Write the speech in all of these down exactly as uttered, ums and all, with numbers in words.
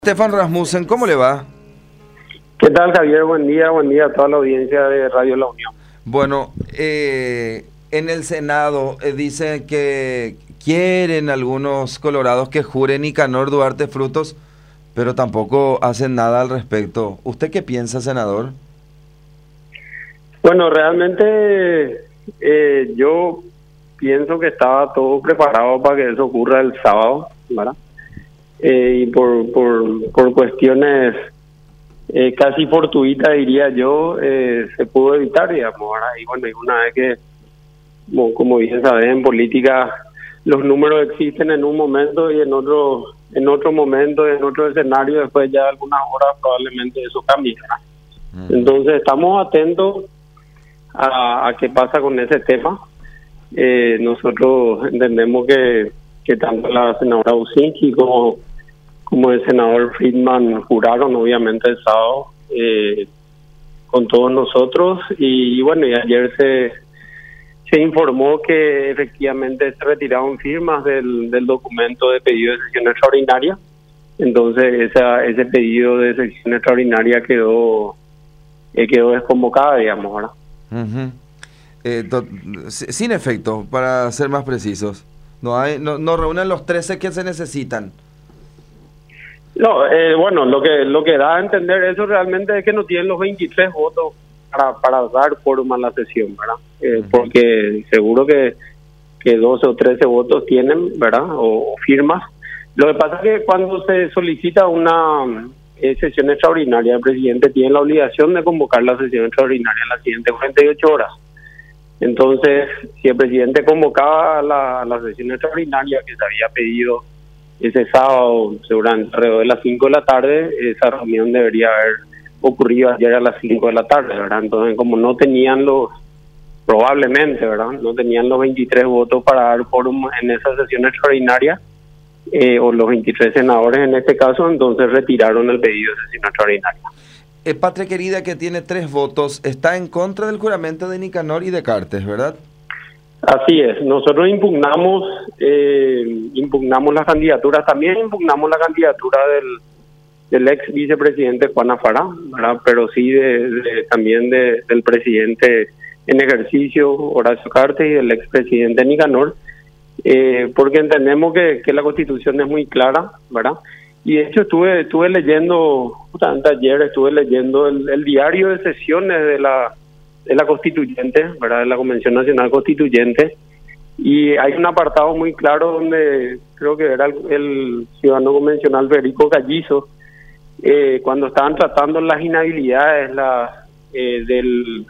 Stefan Rasmussen, ¿cómo le va? ¿Qué tal, Javier? Buen día, buen día a toda la audiencia de Radio La Unión. Bueno, eh, en el Senado eh, dicen que quieren algunos colorados que juren Nicanor Duarte Frutos, pero tampoco hacen nada al respecto. ¿Usted qué piensa, senador? Bueno, realmente eh, yo pienso que estaba todo preparado para que eso ocurra el sábado, ¿verdad? Eh, y por, por, por cuestiones eh, casi fortuitas, diría yo, eh, se pudo evitar, digamos, ¿verdad? Y bueno, y una vez que, como, como bien sabes, en política los números existen en un momento y en otro en otro momento, en otro escenario, después ya de algunas horas probablemente eso cambie, ¿verdad? Uh-huh. Entonces estamos atentos a, a qué pasa con ese tema. Eh, nosotros entendemos que, que tanto la senadora Usinski como como el senador Friedman juraron obviamente el sábado eh, con todos nosotros y, y bueno, y ayer se se informó que efectivamente se retiraron firmas del, del documento de pedido de sesión extraordinaria. Entonces esa, ese pedido de sesión extraordinaria quedó eh, quedó desconvocada, digamos, ¿verdad? Uh-huh. eh, to- sin efecto, para ser más precisos. No hay, no, no reúnen los trece que se necesitan. No, eh, bueno, lo que lo que da a entender eso realmente es que no tienen los veintitrés votos para, para dar forma a la sesión, ¿verdad? Eh, uh-huh. Porque seguro que, que doce o trece votos tienen, ¿verdad? O, o firmas. Lo que pasa es que cuando se solicita una eh, sesión extraordinaria, el presidente tiene la obligación de convocar la sesión extraordinaria en las siguientes cuarenta y ocho horas. Entonces, si el presidente convocaba la, la sesión extraordinaria que se había pedido ese sábado, seguramente alrededor de las cinco de la tarde, esa reunión debería haber ocurrido ayer a las cinco de la tarde, ¿verdad? Entonces, como no tenían los, probablemente, ¿verdad? No tenían los veintitrés votos para dar quórum en esa sesión extraordinaria, eh, o los veintitrés senadores en este caso, entonces retiraron el pedido de sesión extraordinaria. Eh, Patria Querida, que tiene tres votos, está en contra del juramento de Nicanor y Descartes, ¿verdad? Así es, nosotros impugnamos eh, impugnamos las candidaturas, también impugnamos la candidatura del, del ex vicepresidente Juan Afará, ¿verdad? Pero sí de, de, también de, del presidente en ejercicio Horacio Cartes y del expresidente Nicanor, eh, porque entendemos que, que la Constitución es muy clara, ¿verdad? Y de hecho estuve estuve leyendo, justamente ayer estuve leyendo el, el diario de sesiones de la de la Constituyente, ¿verdad? De la Convención Nacional Constituyente, y hay un apartado muy claro donde creo que era el, el ciudadano convencional Federico Gallizo, eh, cuando estaban tratando las inhabilidades la, eh, del,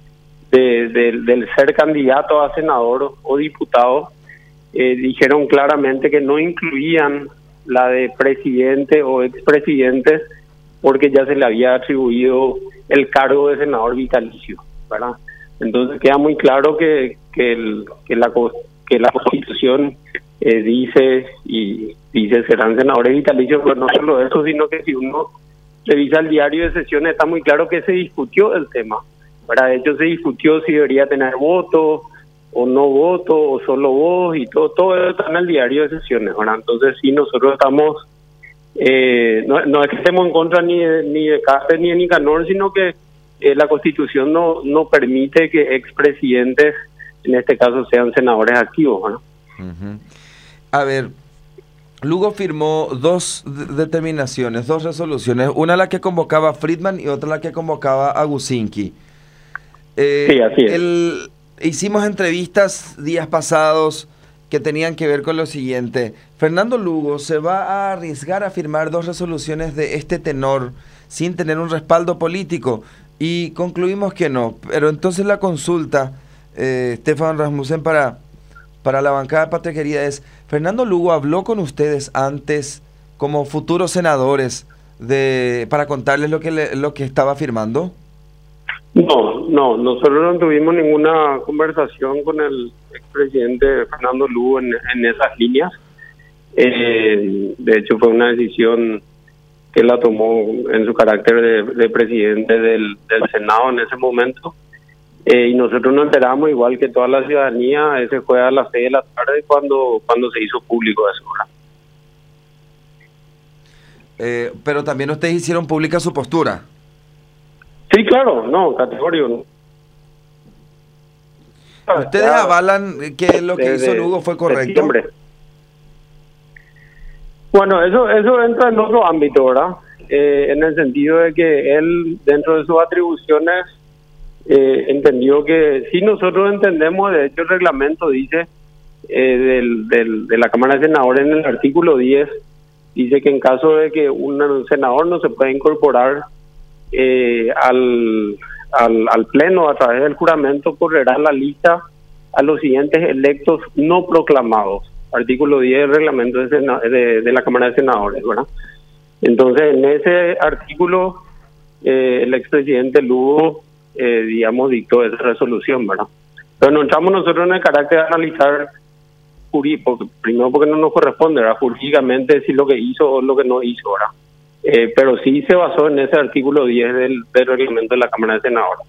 de, de, del ser candidato a senador o diputado, eh, dijeron claramente que no incluían la de presidente o expresidente porque ya se le había atribuido el cargo de senador vitalicio, ¿verdad? Entonces queda muy claro que que, el, que la que la Constitución eh, dice y dice serán senadores vitalicios, pero no solo eso, sino que si uno revisa el diario de sesiones está muy claro que se discutió el tema, ¿verdad? De hecho se discutió si debería tener voto o no voto o solo voz y todo todo eso está en el diario de sesiones, ¿verdad? Entonces sí, nosotros estamos eh, no, no es que estemos en contra ni de, ni de Cartes ni de Nicanor, sino que Eh, la Constitución no no permite que expresidentes, en este caso, sean senadores activos, ¿no? Uh-huh. A ver, Lugo firmó dos de- determinaciones, dos resoluciones, una la que convocaba a Friedman y otra la que convocaba a Usinski. Eh, sí, así es. El, hicimos entrevistas días pasados que tenían que ver con lo siguiente. Fernando Lugo se va a arriesgar a firmar dos resoluciones de este tenor sin tener un respaldo político. Y concluimos que no, pero entonces la consulta, eh, Stefan Rasmussen, para, para la bancada de Patria Querida es, ¿Fernando Lugo habló con ustedes antes como futuros senadores de para contarles lo que le, lo que estaba firmando? No, no, nosotros no tuvimos ninguna conversación con el expresidente Fernando Lugo en, en esas líneas. Eh, de hecho fue una decisión que la tomó en su carácter de, de presidente del, del Senado en ese momento, eh, y nosotros nos enteramos igual que toda la ciudadanía, ese fue a las seis de la tarde cuando cuando se hizo público eso, ¿verdad? Eh, pero también ustedes hicieron pública su postura. Sí, claro, no, categórico. ¿Ustedes Ya, avalan que lo que desde hizo Lugo fue correcto? septiembre. Bueno, eso eso entra en otro ámbito, ¿verdad? Eh, en el sentido de que él, dentro de sus atribuciones, eh, entendió que si nosotros entendemos, de hecho el reglamento dice, eh, del, del, de la Cámara de Senadores en el artículo diez, dice que en caso de que un senador no se pueda incorporar eh, al, al, al Pleno a través del juramento, correrá la lista a los siguientes electos no proclamados. Artículo diez del reglamento de, Sena, de, de la Cámara de Senadores, ¿verdad? Entonces, en ese artículo, eh, el expresidente Lugo, eh, digamos, dictó esa resolución, ¿verdad? Pero no entramos nosotros en el carácter de analizar, porque, primero porque no nos corresponde, ¿verdad? Jurídicamente si lo que hizo o lo que no hizo, ¿verdad? Eh, pero sí se basó en ese artículo diez del, del reglamento de la Cámara de Senadores.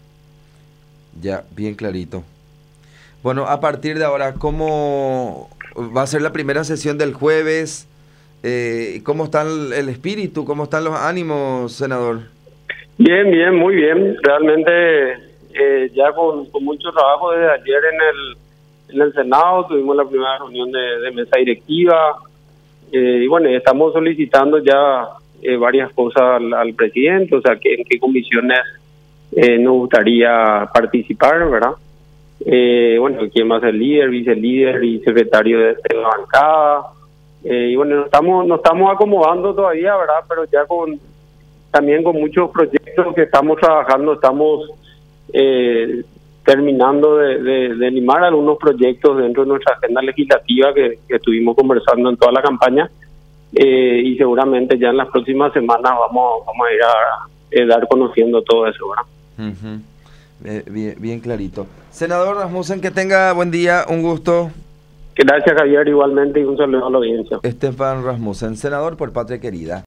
Ya, bien clarito. Bueno, a partir de ahora, ¿cómo va a ser la primera sesión del jueves? Eh, ¿Cómo está el, el espíritu? ¿Cómo están los ánimos, senador? Bien, bien, muy bien. Realmente eh, ya con, con mucho trabajo desde ayer en el, en el Senado, tuvimos la primera reunión de, de mesa directiva eh, y bueno, estamos solicitando ya eh, varias cosas al, al presidente, o sea, que, en qué comisiones eh, nos gustaría participar, ¿verdad? Eh, bueno, quién va a ser líder, vicelíder y secretario de, de la bancada. Eh, y bueno, nos estamos, nos estamos acomodando todavía, ¿verdad? Pero ya con también con muchos proyectos que estamos trabajando, estamos eh, terminando de, de, de animar algunos proyectos dentro de nuestra agenda legislativa que, que estuvimos conversando en toda la campaña eh, y seguramente ya en las próximas semanas vamos, vamos a ir a, a dar conociendo todo eso, ¿verdad? Uh-huh. eh, bien, bien clarito. Senador Rasmussen, que tenga buen día, un gusto. Gracias, Javier, igualmente, y un saludo a la audiencia. Estefan Rasmussen, senador por Patria Querida.